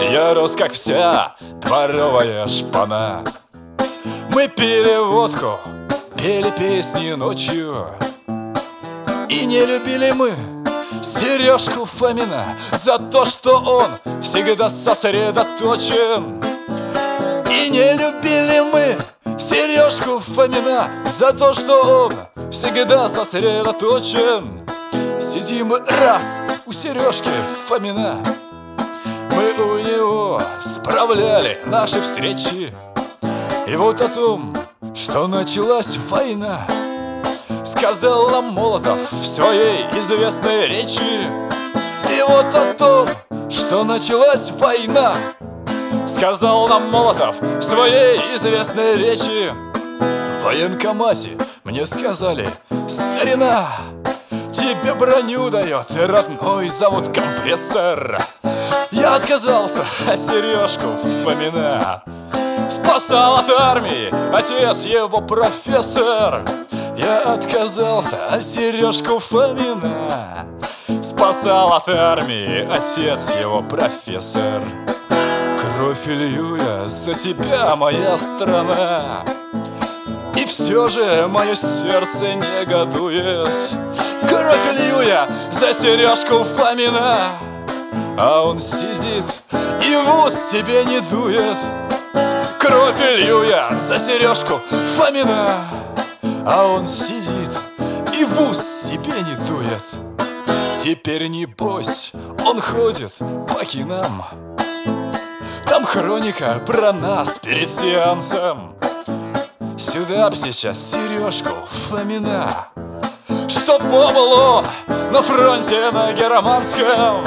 Я рос, как вся дворовая шпана. Мы пили водку, пели песни ночью. И не любили мы Сережку Фомина за то, что он всегда сосредоточен. И не любили мы Сережку Фомина за то, что он всегда сосредоточен. Сидим раз у Сережки Фомина, мы у него справляли наши встречи. И вот о том, что началась война, сказал нам Молотов в своей известной речи. И вот о том, что началась война, сказал нам Молотов в своей известной речи. В военкомате мне сказали: старина, тебе броню дает родной завод компрессор. Я отказался, а Сережку Фомина спасал от армии отец его профессор. Я отказался, а Сережку Фомина спасал от армии отец его профессор. Кровь илью я за тебя, моя страна, и все же мое сердце негодует. Кровь илью я за Сережку Фомина, а он сидит и в ус себе не дует. Кровь илью я за Сережку Фомина, а он сидит и в ус себе не дует. Теперь небось он ходит по кинам, там хроника про нас перед сеансом. Сюда б сейчас Сережку Фомина, чтоб побыл он на фронте на германском.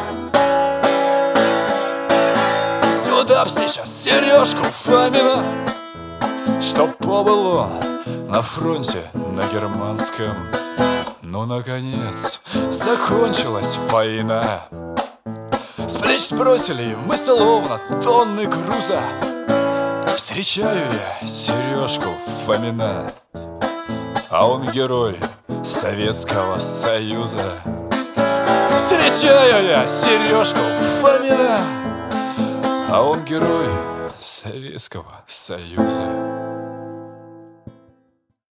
Сюда б сейчас Сережку Фомина, чтоб побыл он на фронте на германском. Ну, наконец, закончилась война. С плеч сбросили мы словно тонны груза. Встречаю я Сережку Фомина, а он герой Советского Союза. Встречаю я Сережку Фомина, а он герой Советского Союза.